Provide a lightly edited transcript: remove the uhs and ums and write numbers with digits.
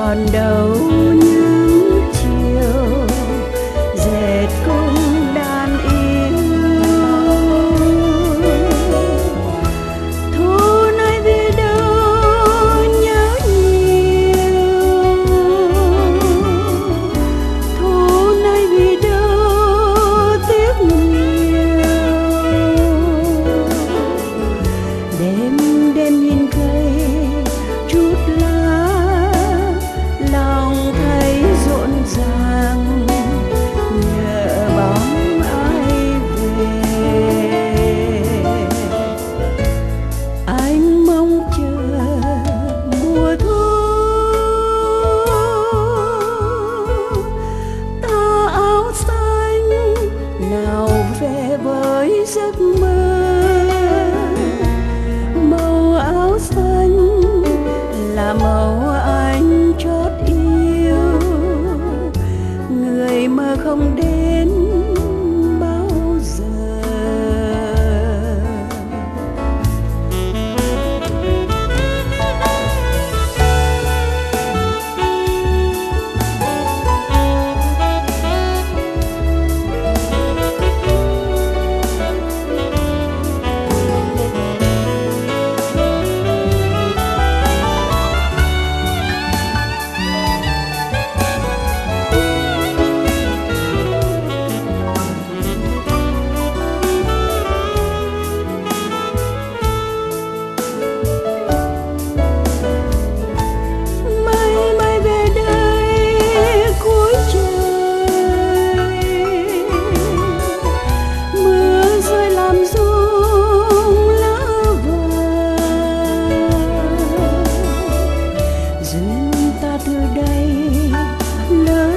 còn đâu những chiều dệt cung đàn yêu. Thu nay vì đâu nhớ nhiều, thu nay vì đâu tiếc nhiều. Đêm đêm nhìn cây chút lá, lòng thấy rộn ràng nhớ bóng ai về. Anh mong chờ mùa thu, ta áo xanh nào về với giấc mơ. Màu áo xanh là màu anh chót yêu, người mơ không đến bao giờ. Duyên ta từ đây lỡ